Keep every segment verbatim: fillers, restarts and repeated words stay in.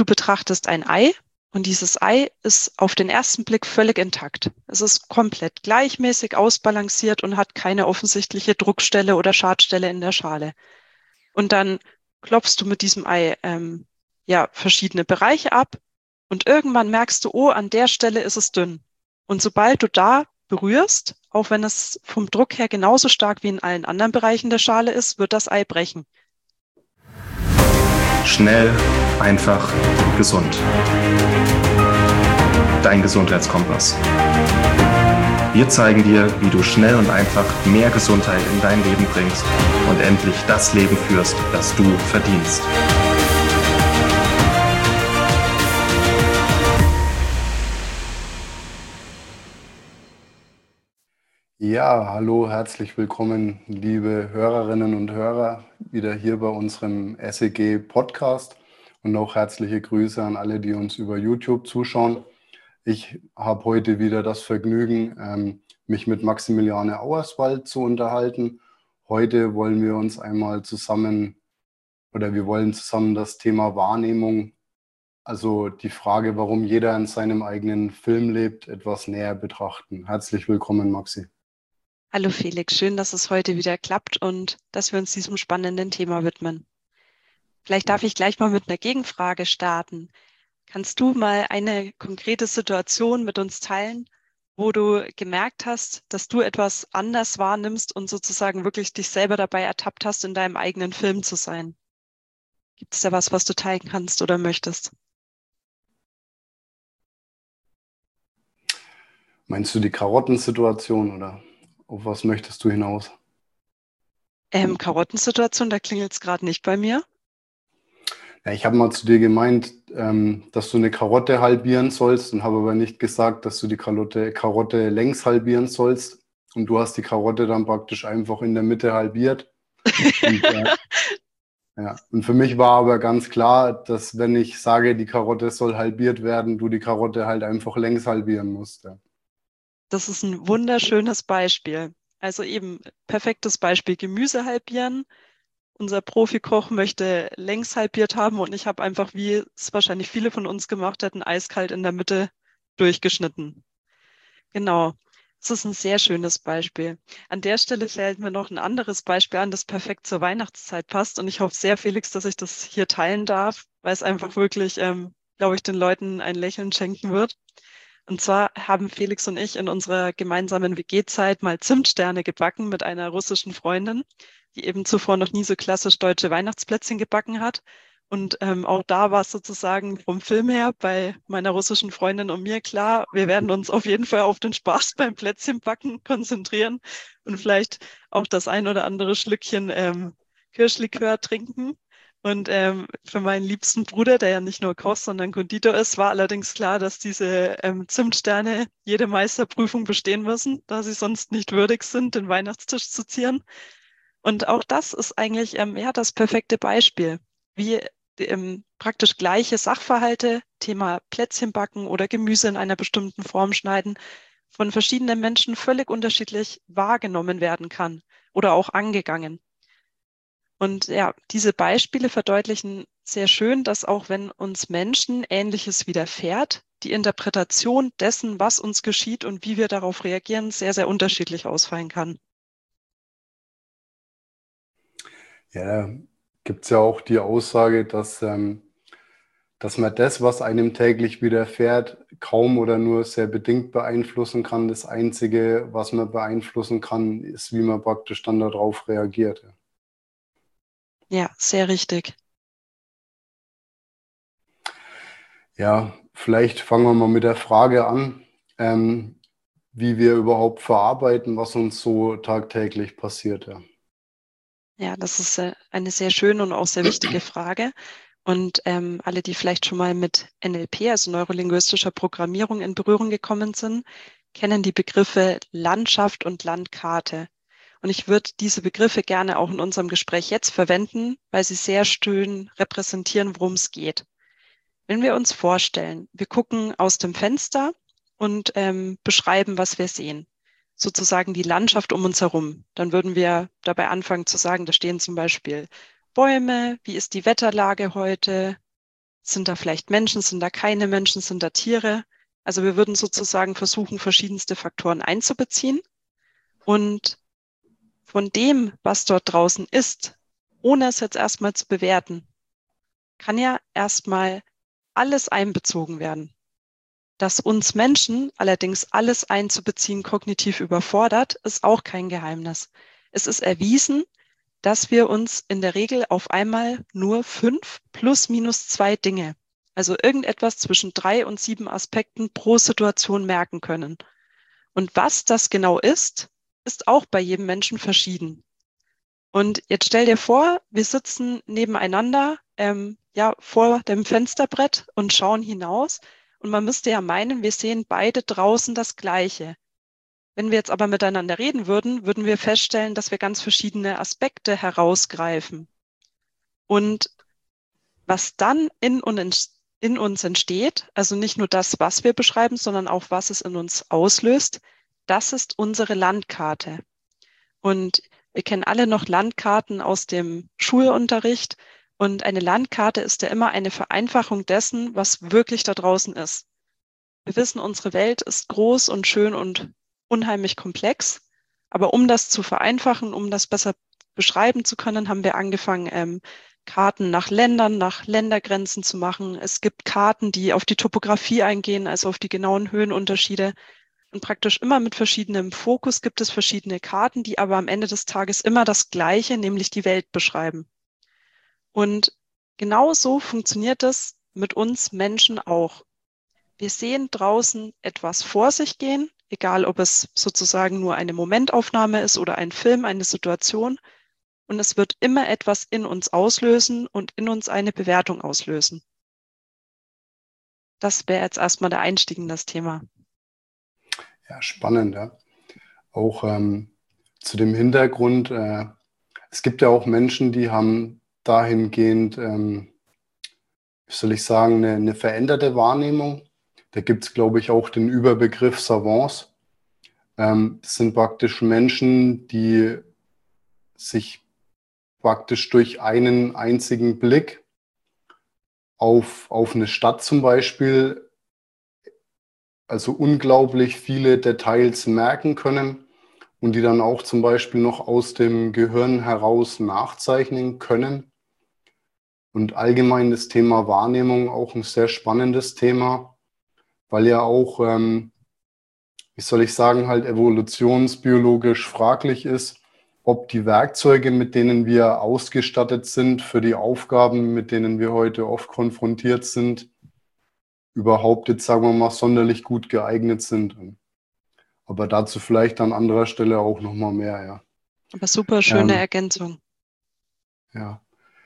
betrachtest ein Ei und dieses Ei ist auf den ersten Blick völlig intakt. Es ist komplett gleichmäßig ausbalanciert und hat keine offensichtliche Druckstelle oder Schadstelle in der Schale. Und dann klopfst du mit diesem Ei ähm, ja, verschiedene Bereiche ab und irgendwann merkst du, oh, an der Stelle ist es dünn. Und sobald du da berührst, auch wenn es vom Druck her genauso stark wie in allen anderen Bereichen der Schale ist, wird das Ei brechen. Schnell, einfach, gesund. Dein Gesundheitskompass. Wir zeigen dir, wie du schnell und einfach mehr Gesundheit in dein Leben bringst und endlich das Leben führst, das du verdienst. Ja, hallo, herzlich willkommen, liebe Hörerinnen und Hörer, wieder hier bei unserem S E G-Podcast und auch herzliche Grüße an alle, die uns über YouTube zuschauen. Ich habe heute wieder das Vergnügen, ähm, mich mit Maximiliane Auerswald zu unterhalten. Heute wollen wir uns einmal zusammen, oder wir wollen zusammen das Thema Wahrnehmung, also die Frage, warum jeder in seinem eigenen Film lebt, etwas näher betrachten. Herzlich willkommen, Maxi. Hallo Felix, schön, dass es heute wieder klappt und dass wir uns diesem spannenden Thema widmen. Vielleicht darf ich gleich mal mit einer Gegenfrage starten. Kannst du mal eine konkrete Situation mit uns teilen, wo du gemerkt hast, dass du etwas anders wahrnimmst und sozusagen wirklich dich selber dabei ertappt hast, in deinem eigenen Film zu sein? Gibt es da was, was du teilen kannst oder möchtest? Meinst du die Karottensituation oder auf was möchtest du hinaus? Ähm, Karottensituation, da klingelt es gerade nicht bei mir. Ja, ich habe mal zu dir gemeint, ähm, dass du eine Karotte halbieren sollst und habe aber nicht gesagt, dass du die Karotte, Karotte längs halbieren sollst. Und du hast die Karotte dann praktisch einfach in der Mitte halbiert. Und, äh, ja. Und für mich war aber ganz klar, dass wenn ich sage, die Karotte soll halbiert werden, du die Karotte halt einfach längs halbieren musst. Ja. Das ist ein wunderschönes Beispiel. Also eben perfektes Beispiel, Gemüse halbieren. Unser Profikoch möchte längs halbiert haben und ich habe einfach, wie es wahrscheinlich viele von uns gemacht hätten, eiskalt in der Mitte durchgeschnitten. Genau. Das ist ein sehr schönes Beispiel. An der Stelle fällt mir noch ein anderes Beispiel an, das perfekt zur Weihnachtszeit passt. Und ich hoffe sehr, Felix, dass ich das hier teilen darf, weil es einfach wirklich, ähm, glaube ich, den Leuten ein Lächeln schenken wird. Und zwar haben Felix und ich in unserer gemeinsamen W G-Zeit mal Zimtsterne gebacken mit einer russischen Freundin, die eben zuvor noch nie so klassisch deutsche Weihnachtsplätzchen gebacken hat. Und ähm, auch da war es sozusagen vom Film her bei meiner russischen Freundin und mir klar, wir werden uns auf jeden Fall auf den Spaß beim Plätzchenbacken konzentrieren und vielleicht auch das ein oder andere Schlückchen ähm, Kirschlikör trinken. Und ähm, für meinen liebsten Bruder, der ja nicht nur Koch, sondern Konditor ist, war allerdings klar, dass diese ähm, Zimtsterne jede Meisterprüfung bestehen müssen, da sie sonst nicht würdig sind, den Weihnachtstisch zu zieren. Und auch das ist eigentlich ähm, ja, das perfekte Beispiel, wie ähm, praktisch gleiche Sachverhalte, Thema Plätzchen backen oder Gemüse in einer bestimmten Form schneiden, von verschiedenen Menschen völlig unterschiedlich wahrgenommen werden kann oder auch angegangen. Und ja, diese Beispiele verdeutlichen sehr schön, dass auch wenn uns Menschen Ähnliches widerfährt, die Interpretation dessen, was uns geschieht und wie wir darauf reagieren, sehr, sehr unterschiedlich ausfallen kann. Ja, da gibt es ja auch die Aussage, dass, ähm, dass man das, was einem täglich widerfährt, kaum oder nur sehr bedingt beeinflussen kann. Das Einzige, was man beeinflussen kann, ist, wie man praktisch dann darauf reagiert. Ja, sehr richtig. Ja, vielleicht fangen wir mal mit der Frage an, ähm, wie wir überhaupt verarbeiten, was uns so tagtäglich passiert. Ja, Ja, das ist äh, eine sehr schöne und auch sehr wichtige Frage. Und ähm, alle, die vielleicht schon mal mit N L P, also neurolinguistischer Programmierung, in Berührung gekommen sind, kennen die Begriffe Landschaft und Landkarte. Und ich würde diese Begriffe gerne auch in unserem Gespräch jetzt verwenden, weil sie sehr schön repräsentieren, worum es geht. Wenn wir uns vorstellen, wir gucken aus dem Fenster und ähm, beschreiben, was wir sehen, sozusagen die Landschaft um uns herum, dann würden wir dabei anfangen zu sagen, da stehen zum Beispiel Bäume, wie ist die Wetterlage heute, Sind da vielleicht Menschen, sind da keine Menschen, sind da Tiere? Also wir würden sozusagen versuchen, verschiedenste Faktoren einzubeziehen. Und von dem, was dort draußen ist, ohne es jetzt erstmal zu bewerten, kann ja erstmal alles einbezogen werden. Dass uns Menschen allerdings alles einzubeziehen kognitiv überfordert, ist auch kein Geheimnis. Es ist erwiesen, dass wir uns in der Regel auf einmal nur fünf plus minus zwei Dinge, also irgendetwas zwischen drei und sieben Aspekten pro Situation merken können. Und was das genau ist, ist auch bei jedem Menschen verschieden. Und jetzt stell dir vor, wir sitzen nebeneinander, ähm, ja, vor dem Fensterbrett und schauen hinaus. Und man müsste ja meinen, wir sehen beide draußen das Gleiche. Wenn wir jetzt aber miteinander reden würden, würden wir feststellen, dass wir ganz verschiedene Aspekte herausgreifen. Und was dann in, in uns entsteht, also nicht nur das, was wir beschreiben, sondern auch, was es in uns auslöst, das ist unsere Landkarte. Und wir kennen alle noch Landkarten aus dem Schulunterricht. Und eine Landkarte ist ja immer eine Vereinfachung dessen, was wirklich da draußen ist. Wir wissen, unsere Welt ist groß und schön und unheimlich komplex. Aber um das zu vereinfachen, um das besser beschreiben zu können, haben wir angefangen, ähm, Karten nach Ländern, nach Ländergrenzen zu machen. Es gibt Karten, die auf die Topografie eingehen, also auf die genauen Höhenunterschiede. Und praktisch immer mit verschiedenem Fokus gibt es verschiedene Karten, die aber am Ende des Tages immer das Gleiche, nämlich die Welt beschreiben. Und genau so funktioniert es mit uns Menschen auch. Wir sehen draußen etwas vor sich gehen, egal ob es sozusagen nur eine Momentaufnahme ist oder ein Film, eine Situation. Und es wird immer etwas in uns auslösen und in uns eine Bewertung auslösen. Das wäre jetzt erstmal der Einstieg in das Thema. Ja, spannend, ja. Auch ähm, zu dem Hintergrund, äh, es gibt ja auch Menschen, die haben dahingehend, ähm, wie soll ich sagen, eine, eine veränderte Wahrnehmung. Da gibt es, glaube ich, auch den Überbegriff Savants. Ähm, das sind praktisch Menschen, die sich praktisch durch einen einzigen Blick auf, auf eine Stadt zum Beispiel, also unglaublich viele Details merken können und die dann auch zum Beispiel noch aus dem Gehirn heraus nachzeichnen können. Und allgemein das Thema Wahrnehmung auch ein sehr spannendes Thema, weil ja auch, ähm, wie soll ich sagen, halt evolutionsbiologisch fraglich ist, ob die Werkzeuge, mit denen wir ausgestattet sind für die Aufgaben, mit denen wir heute oft konfrontiert sind, überhaupt jetzt, sagen wir mal, sonderlich gut geeignet sind. Aber dazu vielleicht an anderer Stelle auch nochmal mehr, ja. Aber super schöne Ähm, Ergänzung. Ja.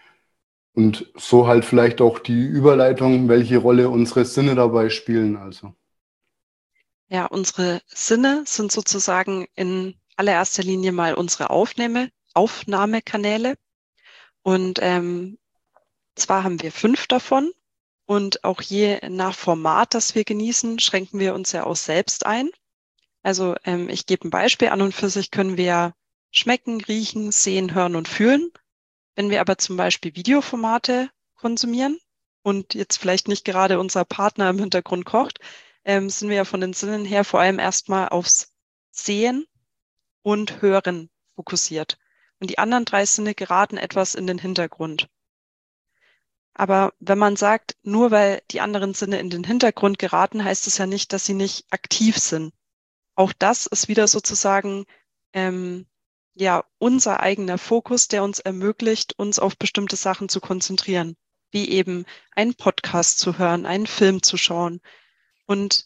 Und so halt vielleicht auch die Überleitung, welche Rolle unsere Sinne dabei spielen, also. Ja, unsere Sinne sind sozusagen in allererster Linie mal unsere Aufnahme, Aufnahmekanäle. Und ähm, zwar haben wir fünf davon. Und auch je nach Format, das wir genießen, schränken wir uns ja auch selbst ein. Also ähm, ich gebe ein Beispiel. An und für sich können wir schmecken, riechen, sehen, hören und fühlen. Wenn wir aber zum Beispiel Videoformate konsumieren und jetzt vielleicht nicht gerade unser Partner im Hintergrund kocht, ähm, sind wir ja von den Sinnen her vor allem erstmal aufs Sehen und Hören fokussiert. Und die anderen drei Sinne geraten etwas in den Hintergrund. Aber wenn man sagt, nur weil die anderen Sinne in den Hintergrund geraten, heißt es ja nicht, dass sie nicht aktiv sind. Auch das ist wieder sozusagen ähm, ja unser eigener Fokus, der uns ermöglicht, uns auf bestimmte Sachen zu konzentrieren, wie eben einen Podcast zu hören, einen Film zu schauen. Und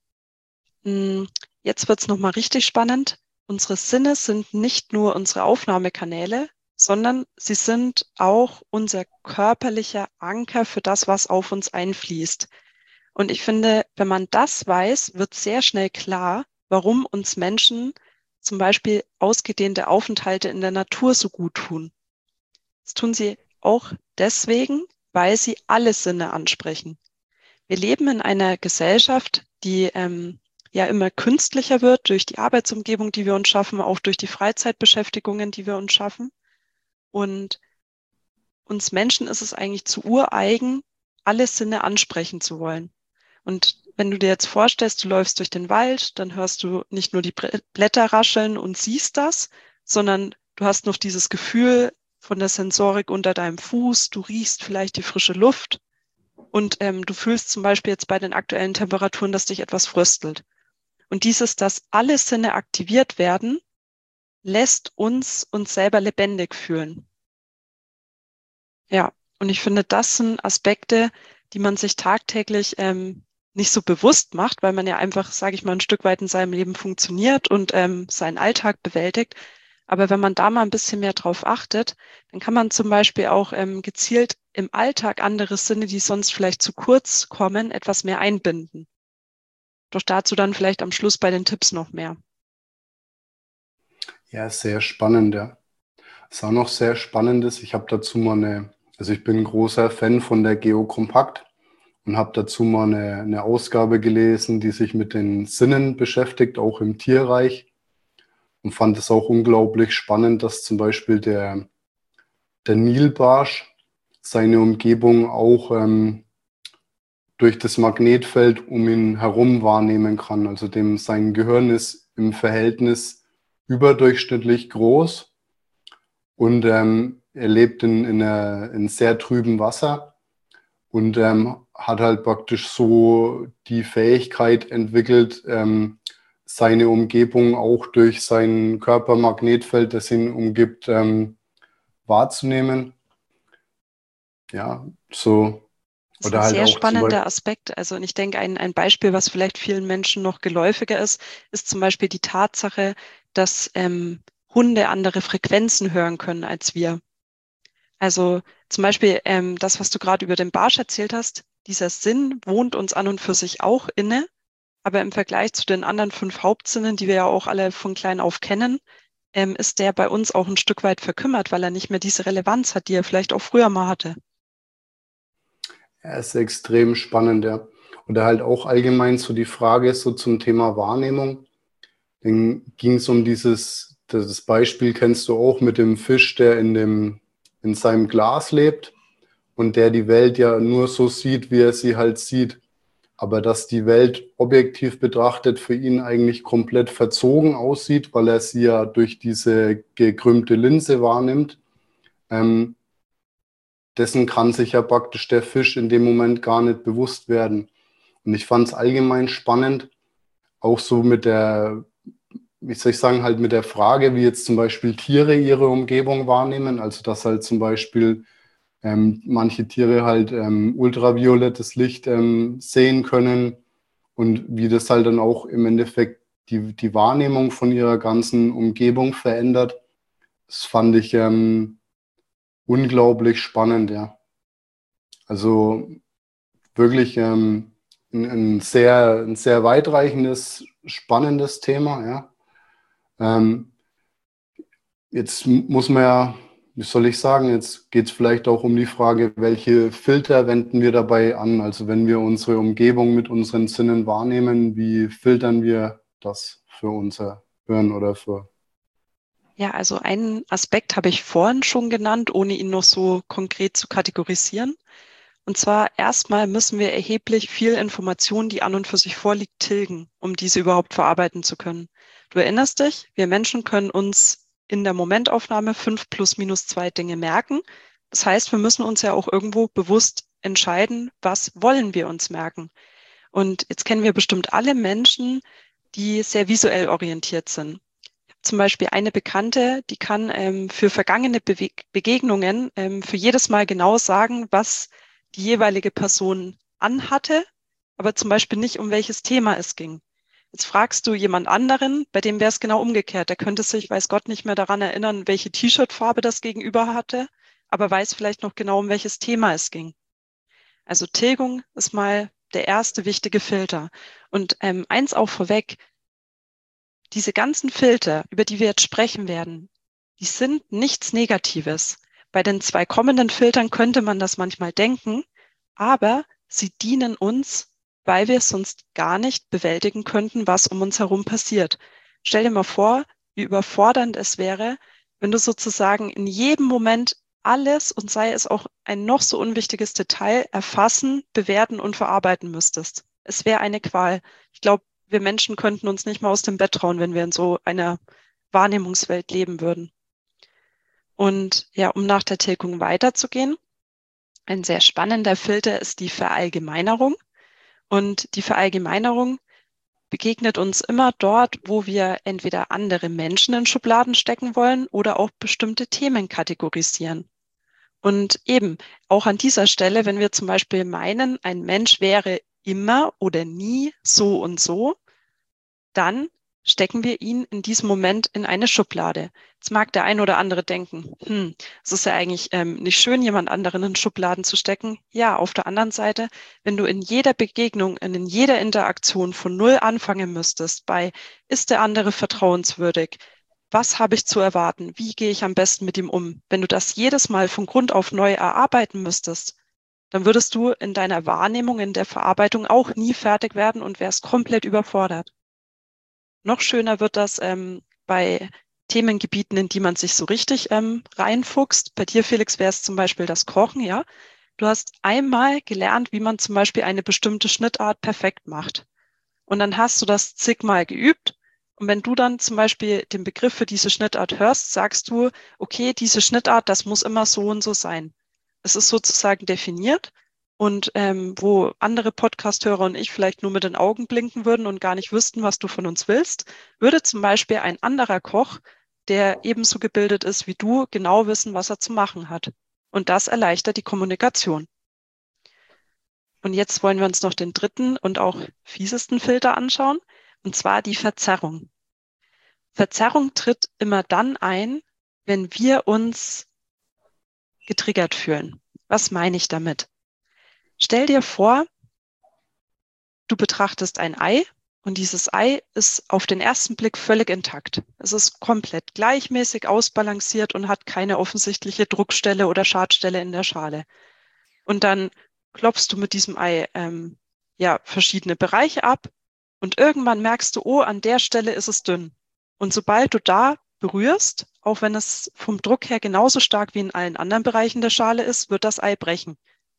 mh, jetzt wird's nochmal richtig spannend. Unsere Sinne sind nicht nur unsere Aufnahmekanäle, sondern sie sind auch unser körperlicher Anker für das, was auf uns einfließt. Und ich finde, wenn man das weiß, wird sehr schnell klar, warum uns Menschen zum Beispiel ausgedehnte Aufenthalte in der Natur so gut tun. Das tun sie auch deswegen, weil sie alle Sinne ansprechen. Wir leben in einer Gesellschaft, die ähm, ja immer künstlicher wird durch die Arbeitsumgebung, die wir uns schaffen, auch durch die Freizeitbeschäftigungen, die wir uns schaffen. Und uns Menschen ist es eigentlich zu ureigen, alle Sinne ansprechen zu wollen. Und wenn du dir jetzt vorstellst, du läufst durch den Wald, dann hörst du nicht nur die Blätter rascheln und siehst das, sondern du hast noch dieses Gefühl von der Sensorik unter deinem Fuß, du riechst vielleicht die frische Luft und ähm, du fühlst zum Beispiel jetzt bei den aktuellen Temperaturen, dass dich etwas fröstelt. Und dieses, dass alle Sinne aktiviert werden, lässt uns uns selber lebendig fühlen. Ja, und ich finde, das sind Aspekte, die man sich tagtäglich ähm, nicht so bewusst macht, weil man ja einfach, sage ich mal, ein Stück weit in seinem Leben funktioniert und ähm, seinen Alltag bewältigt. Aber wenn man da mal ein bisschen mehr drauf achtet, dann kann man zum Beispiel auch ähm, gezielt im Alltag andere Sinne, die sonst vielleicht zu kurz kommen, etwas mehr einbinden. Doch dazu dann vielleicht am Schluss bei den Tipps noch mehr. Ja, sehr spannend, ja. Was auch noch sehr spannend ist, ich habe dazu mal eine, also ich bin ein großer Fan von der Geokompakt und habe dazu mal eine, eine Ausgabe gelesen, die sich mit den Sinnen beschäftigt, auch im Tierreich. Und fand es auch unglaublich spannend, dass zum Beispiel der, der Nilbarsch seine Umgebung auch ähm, durch das Magnetfeld um ihn herum wahrnehmen kann. Also dem sein Gehirn ist im Verhältnis überdurchschnittlich groß und ähm, er lebt in, in, einer, in sehr trübem Wasser und ähm, hat halt praktisch so die Fähigkeit entwickelt, ähm, seine Umgebung auch durch sein Körpermagnetfeld, das ihn umgibt, ähm, wahrzunehmen. Ja, so. Das ist Oder ein halt sehr auch zum spannender Beispiel. Aspekt. Also, und ich denke, ein, ein Beispiel, was vielleicht vielen Menschen noch geläufiger ist, ist zum Beispiel die Tatsache, dass ähm, Hunde andere Frequenzen hören können als wir. Also zum Beispiel ähm, das, was du gerade über den Barsch erzählt hast, dieser Sinn wohnt uns an und für sich auch inne, aber im Vergleich zu den anderen fünf Hauptsinnen, die wir ja auch alle von klein auf kennen, ähm, ist der bei uns auch ein Stück weit verkümmert, weil er nicht mehr diese Relevanz hat, die er vielleicht auch früher mal hatte. Ja, ist extrem spannend, ja. Oder halt auch allgemein so die Frage so zum Thema Wahrnehmung. Dann ging es um dieses, das Beispiel kennst du auch mit dem Fisch, der in dem, in seinem Glas lebt und der die Welt ja nur so sieht, wie er sie halt sieht. Aber dass die Welt objektiv betrachtet für ihn eigentlich komplett verzogen aussieht, weil er sie ja durch diese gekrümmte Linse wahrnimmt. Ähm, dessen kann sich ja praktisch der Fisch in dem Moment gar nicht bewusst werden. Und ich fand es allgemein spannend, auch so mit der, wie soll ich sagen, halt mit der Frage, wie jetzt zum Beispiel Tiere ihre Umgebung wahrnehmen. Also dass halt zum Beispiel ähm, manche Tiere halt ähm, ultraviolettes Licht ähm, sehen können und wie das halt dann auch im Endeffekt die, die Wahrnehmung von ihrer ganzen Umgebung verändert. Das fand ich ähm, unglaublich spannend, ja. Also wirklich ähm, ein, ein sehr, ein sehr weitreichendes, spannendes Thema, ja. Ähm, jetzt muss man ja, wie soll ich sagen, jetzt geht es vielleicht auch um die Frage, welche Filter wenden wir dabei an? Also wenn wir unsere Umgebung mit unseren Sinnen wahrnehmen, wie filtern wir das für unser Hören oder für... Ja, also einen Aspekt habe ich vorhin schon genannt, ohne ihn noch so konkret zu kategorisieren. Und zwar erstmal müssen wir erheblich viel Information, die an und für sich vorliegt, tilgen, um diese überhaupt verarbeiten zu können. Du erinnerst dich, wir Menschen können uns in der Momentaufnahme fünf plus minus zwei Dinge merken. Das heißt, wir müssen uns ja auch irgendwo bewusst entscheiden, was wollen wir uns merken. Und jetzt kennen wir bestimmt alle Menschen, die sehr visuell orientiert sind. Zum Beispiel eine Bekannte, die kann ähm, für vergangene Bewe Begegnungen ähm, für jedes Mal genau sagen, was die jeweilige Person anhatte, aber zum Beispiel nicht, um welches Thema es ging. Jetzt fragst du jemand anderen, bei dem wäre es genau umgekehrt. Der könnte sich, weiß Gott, nicht mehr daran erinnern, welche T-Shirt-Farbe das Gegenüber hatte, aber weiß vielleicht noch genau, um welches Thema es ging. Also Tilgung ist mal der erste wichtige Filter. Und ähm, eins auch vorweg, diese ganzen Filter, über die wir jetzt sprechen werden, die sind nichts Negatives. Bei den zwei kommenden Filtern könnte man das manchmal denken, aber sie dienen uns, weil wir es sonst gar nicht bewältigen könnten, was um uns herum passiert. Stell dir mal vor, wie überfordernd es wäre, wenn du sozusagen in jedem Moment alles und sei es auch ein noch so unwichtiges Detail erfassen, bewerten und verarbeiten müsstest. Es wäre eine Qual. Ich glaube, wir Menschen könnten uns nicht mal aus dem Bett trauen, wenn wir in so einer Wahrnehmungswelt leben würden. Und ja, um nach der Tilgung weiterzugehen, ein sehr spannender Filter ist die Verallgemeinerung. Und die Verallgemeinerung begegnet uns immer dort, wo wir entweder andere Menschen in Schubladen stecken wollen oder auch bestimmte Themen kategorisieren. Und eben auch an dieser Stelle, wenn wir zum Beispiel meinen, ein Mensch wäre immer oder nie so und so, dann stecken wir ihn in diesem Moment in eine Schublade. Jetzt mag der ein oder andere denken, hm, es ist ja eigentlich ähm, nicht schön, jemand anderen in Schubladen zu stecken. Ja, auf der anderen Seite, wenn du in jeder Begegnung, in jeder Interaktion von Null anfangen müsstest, bei ist der andere vertrauenswürdig, was habe ich zu erwarten, wie gehe ich am besten mit ihm um, wenn du das jedes Mal von Grund auf neu erarbeiten müsstest, dann würdest du in deiner Wahrnehmung, in der Verarbeitung auch nie fertig werden und wärst komplett überfordert. Noch schöner wird das ähm, bei Themengebieten, in die man sich so richtig ähm, reinfuchst. Bei dir, Felix, wäre es zum Beispiel das Kochen, ja. Du hast einmal gelernt, wie man zum Beispiel eine bestimmte Schnittart perfekt macht. Und dann hast du das zigmal geübt. Und wenn du dann zum Beispiel den Begriff für diese Schnittart hörst, sagst du, okay, diese Schnittart, das muss immer so und so sein. Es ist sozusagen definiert. Und ähm, wo andere Podcast-Hörer und ich vielleicht nur mit den Augen blinken würden und gar nicht wüssten, was du von uns willst, würde zum Beispiel ein anderer Koch, der ebenso gebildet ist wie du, genau wissen, was er zu machen hat. Und das erleichtert die Kommunikation. Und jetzt wollen wir uns noch den dritten und auch fiesesten Filter anschauen, und zwar die Verzerrung. Verzerrung tritt immer dann ein, wenn wir uns getriggert fühlen. Was meine ich damit? Stell dir vor, du betrachtest ein Ei und dieses Ei ist auf den ersten Blick völlig intakt. Es ist komplett gleichmäßig ausbalanciert und hat keine offensichtliche Druckstelle oder Schadstelle in der Schale. Und dann klopfst du mit diesem Ei ähm, ja, verschiedene Bereiche ab und irgendwann merkst du, oh, an der Stelle ist es dünn. Und sobald du da berührst, auch wenn es vom Druck her genauso stark wie in allen anderen Bereichen der Schale ist, wird das Ei brechen.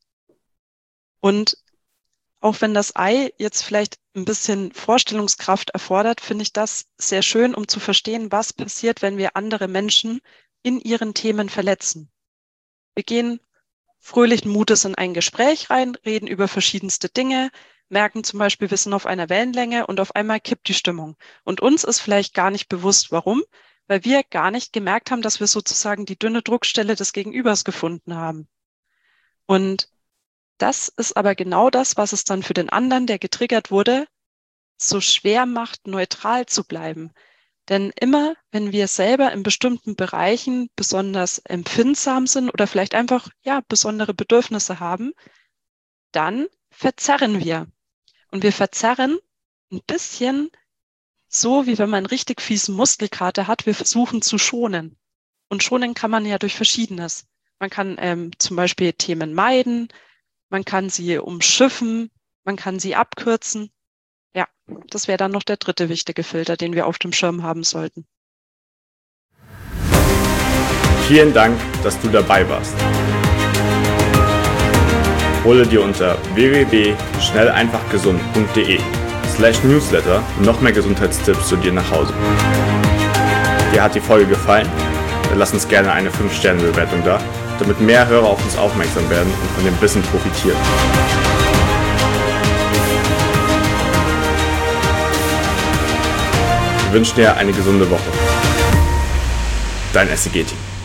Und auch wenn das Ei jetzt vielleicht ein bisschen Vorstellungskraft erfordert, finde ich das sehr schön, um zu verstehen, was passiert, wenn wir andere Menschen in ihren Themen verletzen. Wir gehen fröhlichen Mutes in ein Gespräch rein, reden über verschiedenste Dinge, merken zum Beispiel, wir sind auf einer Wellenlänge und auf einmal kippt die Stimmung. Und uns ist vielleicht gar nicht bewusst, warum, weil wir gar nicht gemerkt haben, dass wir sozusagen die dünne Druckstelle des Gegenübers gefunden haben. Und das ist aber genau das, was es dann für den anderen, der getriggert wurde, so schwer macht, neutral zu bleiben. Denn immer, wenn wir selber in bestimmten Bereichen besonders empfindsam sind oder vielleicht einfach ja besondere Bedürfnisse haben, dann verzerren wir. Und wir verzerren ein bisschen so, wie wenn man einen richtig fiesen Muskelkater hat. Wir versuchen zu schonen. Und schonen kann man ja durch Verschiedenes. Man kann ähm, zum Beispiel Themen meiden, man kann sie umschiffen, man kann sie abkürzen. Ja, das wäre dann noch der dritte wichtige Filter, den wir auf dem Schirm haben sollten. Vielen Dank, dass du dabei warst. Hole dir unter w w w punkt schnell einfach gesund punkt d e slash newsletter noch mehr Gesundheitstipps zu dir nach Hause. Dir hat die Folge gefallen? Dann lass uns gerne eine fünf Sterne Bewertung da, damit mehr Hörer auf uns aufmerksam werden und von dem Wissen profitieren. Wir wünschen dir eine gesunde Woche. Dein S E G-Team.